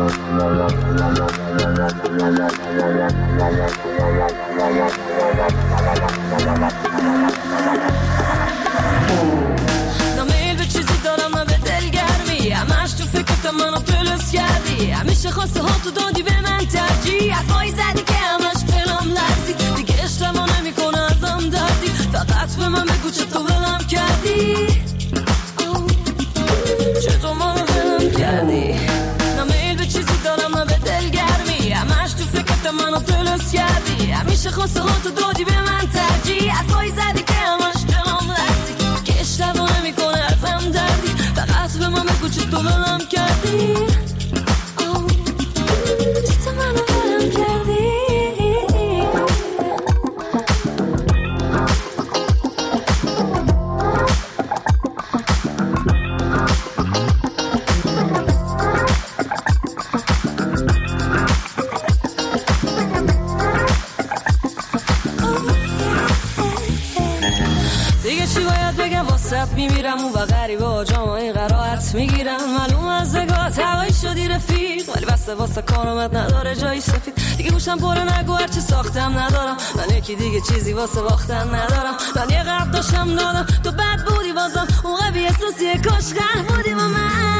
نمیل به چیزی دارم نه به دلگرمی، همش تو فکرت منو دلس کردی، همیشه خواسته ها تو دادی به من ترجیح، حرفایی زدی که همش پلم لرزی، دیگه اشتباه نمی کنه ازم دردی، فقط به من بگو چطور ولم کردی، چطور منو ولم کردی. نمیل به چیزی دارم نه به دلگرمی، همش تو فکرت منو دلس کردی، همیشه خواسته ها تو دادی به من ترجیح، حرفایی زدی که همش پلم لرزی، دیگه اشتباه نمی کنه ازم دردی، فقط به من بگو چطور ولم کردی، چطور منو ولم کردی. دیگه چی باید بگم واسه میمیرم اون و غریبه ها جامعه قرائت میگیرم، معلوم از نگاه هوایی شدی رفیق، ولی بسته واسه کارامت نداره جایی سفید، دیگه گوشم پره نگو هرچی ساختم ندارم، من یکی دیگه چیزی واسه باختن ندارم، من یه قرب داشتم دادم تو بد بودی بازم اون قبی احساسیه کاش غرب بودی با من.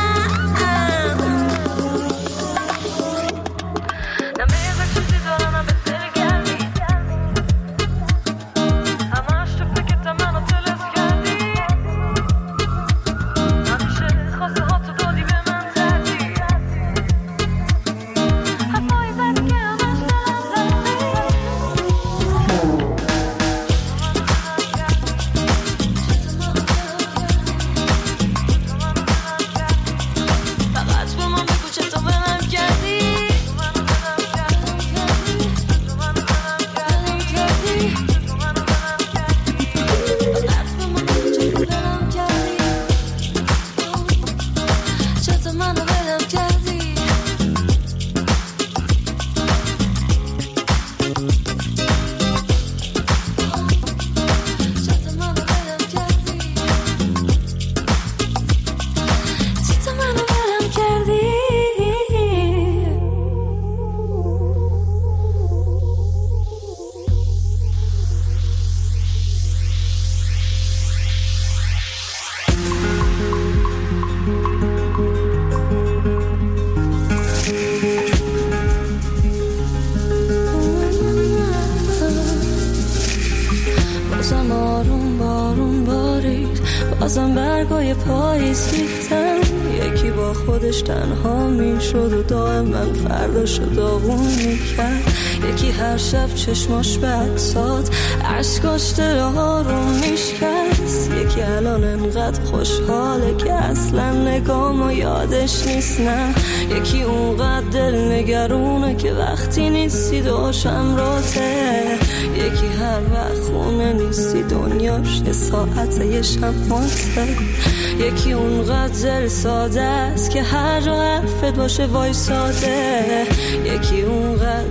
بازم برگای پاییز ریختن، یکی با خودش تنها میشد و دائم من فرداشو داغون میکرد، یکی هر شب چشماش به عکسات عشقاش دلها رو میشکست، یکی الان انقدر خوشحاله که اصلا نگامو یادش نیست، نه یکی اونقدر دل نگرونه که وقتی نیستی دوشم راته، یکی هر وقت خونه نیستی دنیاش یه ساعته یه شماته، یکی اونقدر دل ساده است که هر جا حرفت باشه وای ساده، یکی اونقدر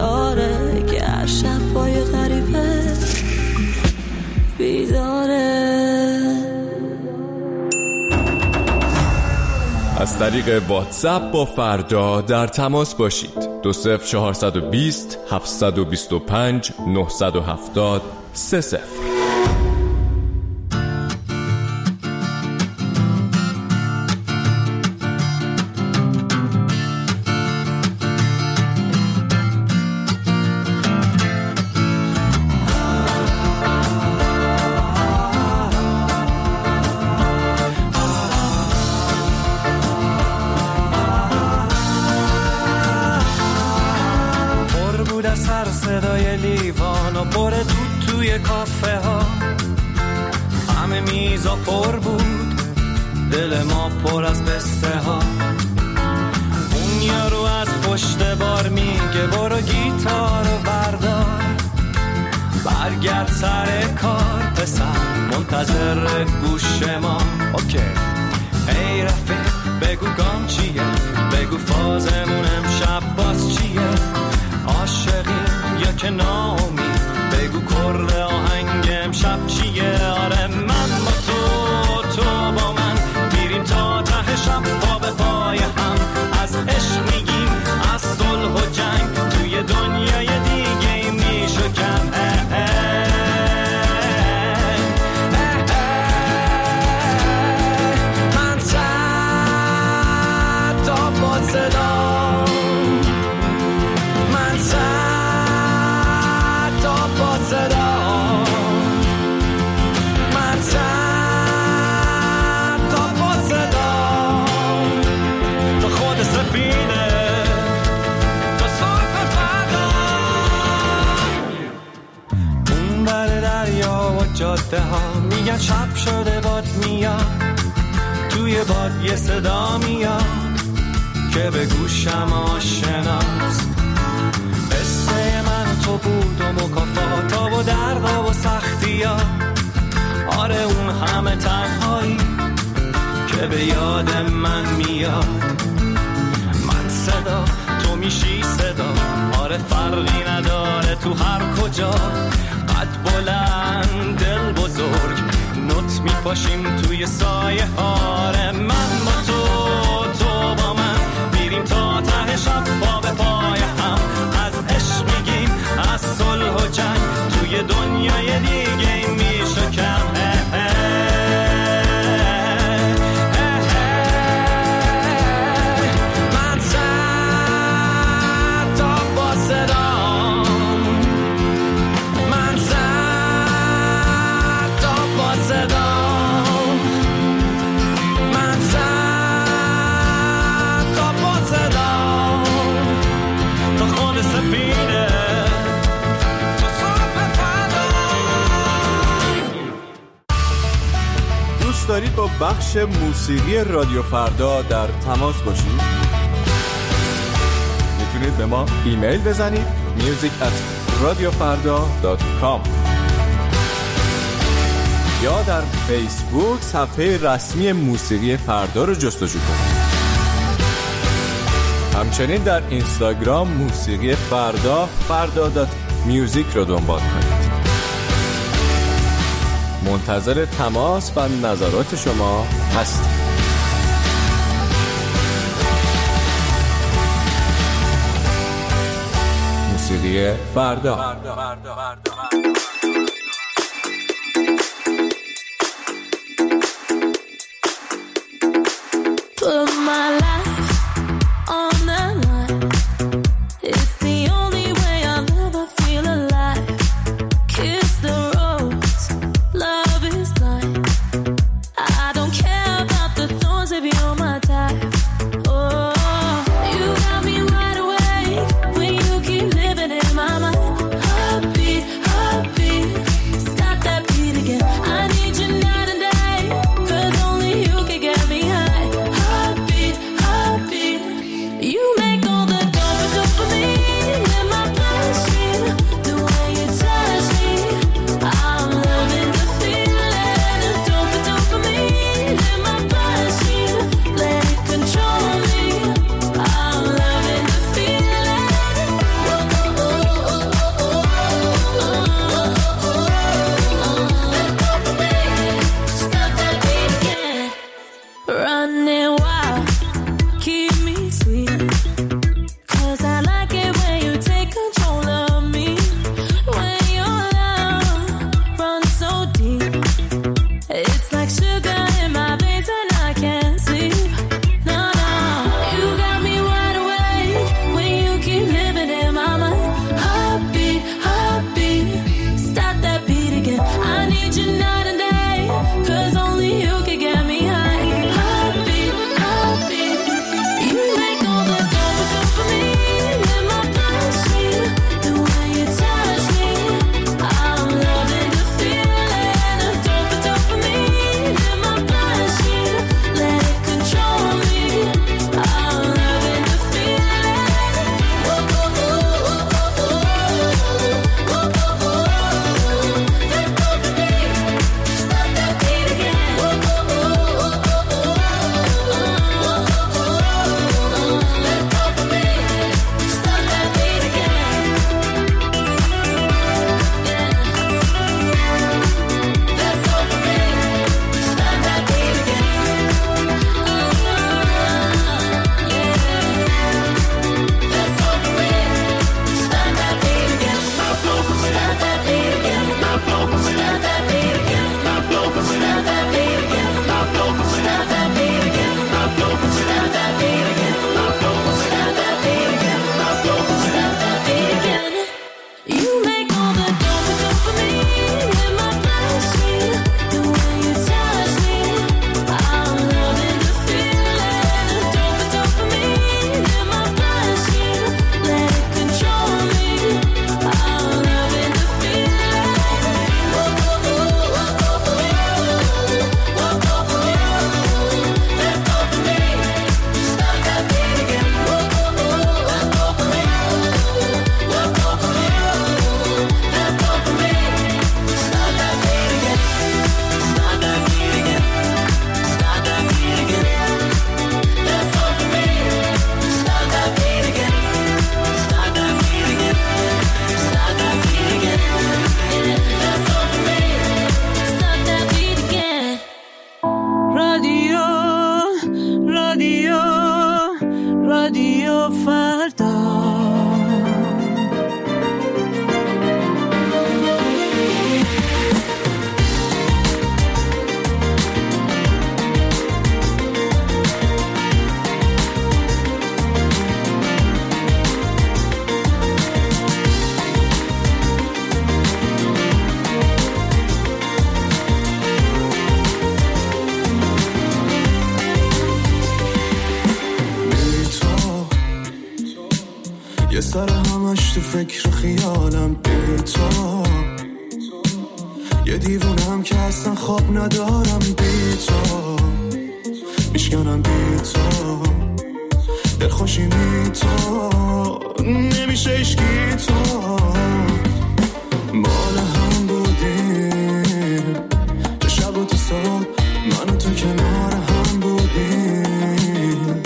بیاره که هر شب پای غریبه بیداره. از طریق واتساپ با فردا در تماس باشید. 20420 725 970 30. سر صدای لیوان و پر توی کافه ها، همه میزا پر بود، دل ما پر از قصه ها. اون یارو از پشت بار میگه برو گیتار و بردار، برگرد سر کار پسر منتظر گوش ما. اوکی ای رفیق بگو گام چیه، بگو فازمون امشب باز چیه، عاشقی یا که ناامید، بگو کرد آهنگ امشب چیه. آره من با تو با من میریم تا ته شب، پا به پای هم از عشق میگیم جاده ها میگن شب شده باد میاد، توی باد یه صدا میاد که به گوشم آشناست. قصه من و تو بود و مکافاتا و دردا و سختی ها، آره اون همه تنهایی که به یاد من میاد. من صدا تو میشی صدا، آره فرقی نداره تو هر کجا، قد بلند دل بزرگ نوت میپاشیم توی سایه هاره. من با تو تو با من میریم تا ته شب با به پای هم، از عشق میگیم از صلح و جنگ، توی دنیای دیگه میشه کم. دارید با بخش موسیقی رادیو فردا در تماس باشید؟ میتونید به ما ایمیل بزنید music@radiofarda.com یا در فیسبوک صفحه رسمی موسیقی فردا رو جستجو کنید. همچنین در اینستاگرام موسیقی فردا.music رو دنبال کنید. منتظر تماس و نظرات شما هستیم. موسیقی فردا. Put my life on the line. It's the only way I'll ever feel alive. Kiss the rose, love is blind. I don't care about the thorns if you're my type. Oh, you got me wide awake when you keep living in my mind. Heartbeat, heartbeat, stop that beat again. I need you night and day, 'cause only you can get me high. Heartbeat, heartbeat, you فردا. یه سر همش تو فکر و خیالم بی تو، یه دیوونم که اصلا خواب ندارم بی تو، میشکنم بی تو، دلخوشی می تو، نمیشه اشکی تو، مال هم بودیم چه شب و تو صبح من و تو کنار هم بودیم،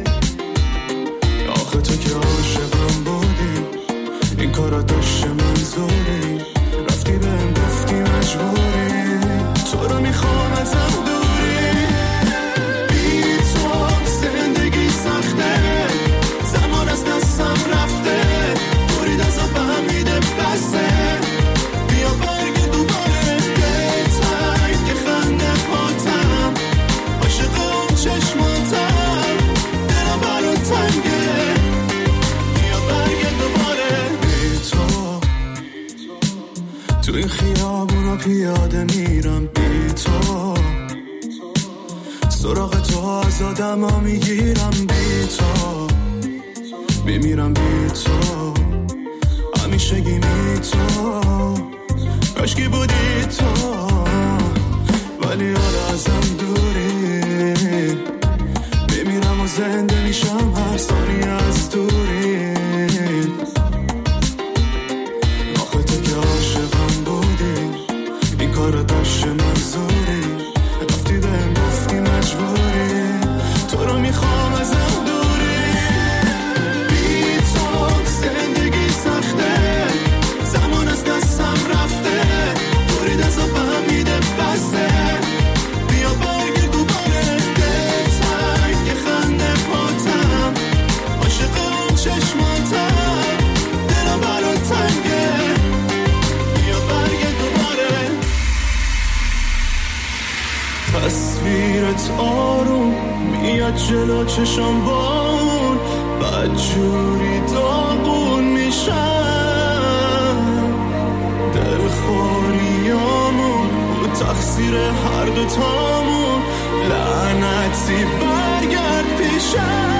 آخه تو که عاشقم بودی این کارا داشته منظوری، رفتی بهم گفتی مجبوری، تو رو میخوام ازم دوری، بی تو زندگی سخته، زمان از دستم رفته، برید از آبم میده بسته، بیا برگ دوباره دلتنگ که خنده پاتم، عاشق اون چشماتم، دلم برات تنگه، بیا برگ دوباره بی تو، تو این خیابونا پیاده میرم بی تو، سراغ تو از آدم ها میگیرم بی تو، میمیرم بی تو، همیشگی بی تو، کاشکی بودی تو، ولی حالا ازم دوری، میمیرم و زنده میشم هر ثانیه از دوری، آخه تو که عاشقم بودی این کارو داشته منظوری، رفتی بهم گفتی مجبوری، تو رو میخوام ازم دوری، بی تو زندگی سخته، زمان از دستم رفته، برید از آبم میده بسته، بیا برگ دوباره دلتنگ که خنده پاتم، عاشق اون چشماتم، دلم برات تنگه، بیا برگ دوباره، تصویرت آروم میاد جلو چشم بون، بدجوری داغون میشم، دلخوریامون و تقصیر هر دوتامون، لعنتی برگرد پیشم.